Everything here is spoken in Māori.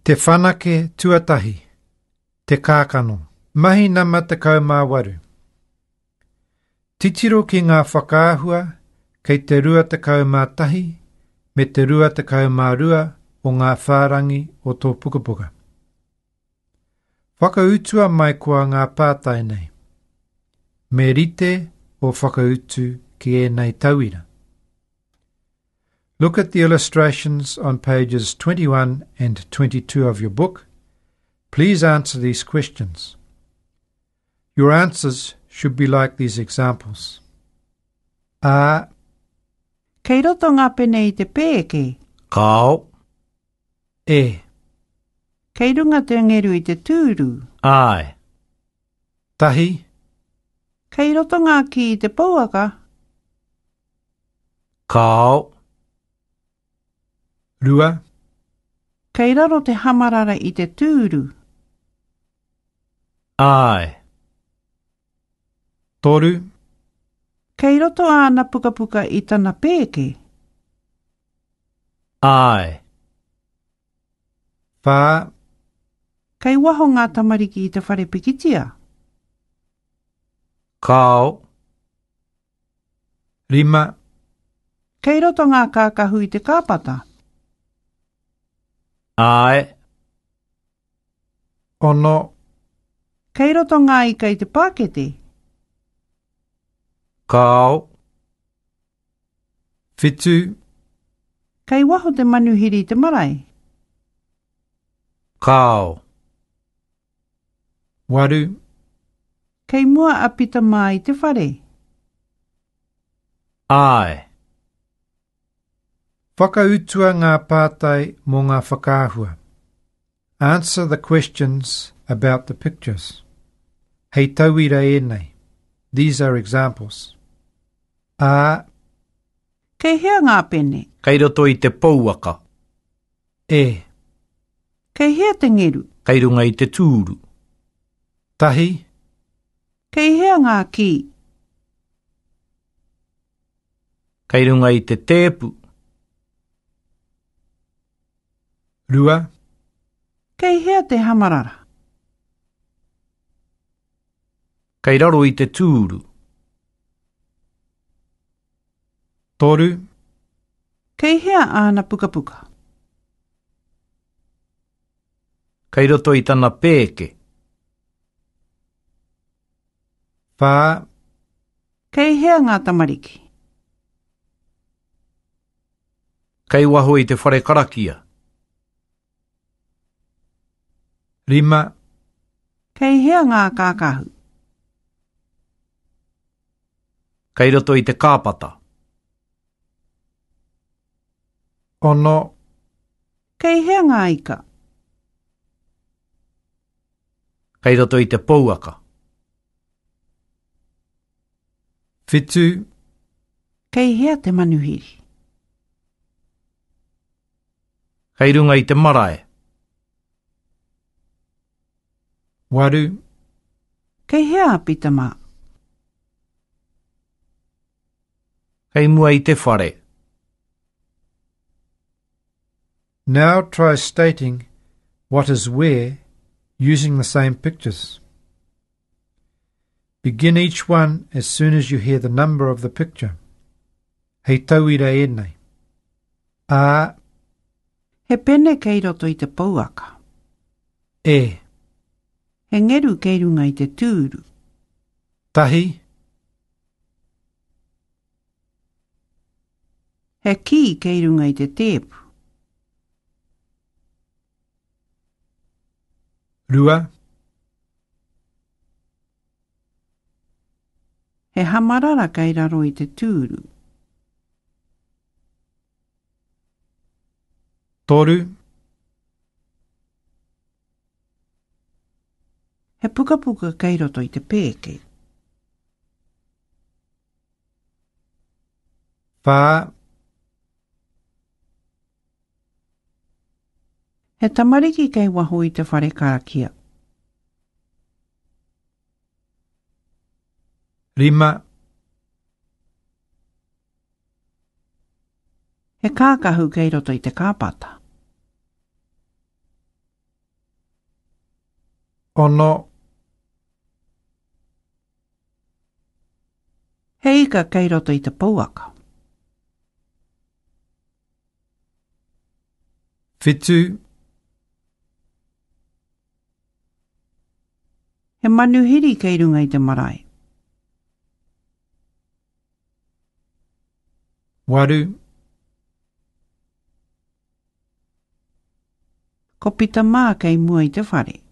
Te whanake tuatahi. Te kākano. Mahi nama te kaumāwaru. Titiro ki ngā whakaahua kei te rua te kaumātahi me te rua te kaumārua o ngā whārangi o tō pukapuka. Whakautua mai kua ngā pātai nei. Me rite o whakautu ki e nei tauira. Look at the illustrations on pages 21 and 22 of your book. Please answer these questions. Your answers should be like these examples. A. Kei roto ngā pene i te pēke. Kao. E. Kei runga te ngeru i te tūru. Ai. Tahi. Kei roto ngā ki i te pouaka. Kao. Rua. Kei raro te hamarara i te tūru. Ai. Toru. Kei roto āna pukapuka i tana pēke. Ai. Whā. Kei waho ngā tamariki i te whare pikitia. Kao. Rima. Kei roto ngā kākahu i te kāpata. Ai. Ono. Kei roto ngā ika i te pākete. Kao. Whitu. Kei waho te manuhiri i te marae. Kao. Waru. Kei mua apita mai i te whare. Ai. Whakautua ngā pātai mō ngā whakaahua. Answer the questions about the pictures. Hei tauira e nei. These are examples. A. Kei hea ngā pene. Kei roto i te pouaka. E. Kei hea te ngeru. Kei runga i te tūru. Tahi. Kei hea ngā ki. Kei runga i te tēpu. Rua. Kei hea te hamarara. Kei raro i te tūru. Toru. Kei hea āna pukapuka. Kei roto i tana pēke. Whā. Kei hea ngā tamariki. Kei waho i te whare karakia. Rima. Kei hea ngā kākahu. Kei roto i te kāpata. Ono. Kei hea ngā ika. Kei roto i te pouaka. Whitu. Kei hea te manuhiri. Kei runga i te marae. Waru. Kei hea apita mā. Kei mua i te whare. Now try stating what is where using the same pictures. Begin each one as soon as you hear the number of the picture. Hei tauira e nei. A. He pene kei roto i te pouaka. E. He ngeru kei runga i te tūru. Tahi. He ki kei runga i te tēpu. Rua. He hamarara kei raro i te tūru. Toru. He pukapuka kei roto i te pēke. Whā. He tamariki kei waho i te whare karakia. Rima. He kākahu kei roto i te kāpata. Ono. He ika kei roto i te pouaka. Whitu. He manuhiri kei runga i te marae. Waru. Ko pita mā kei mua i te whare.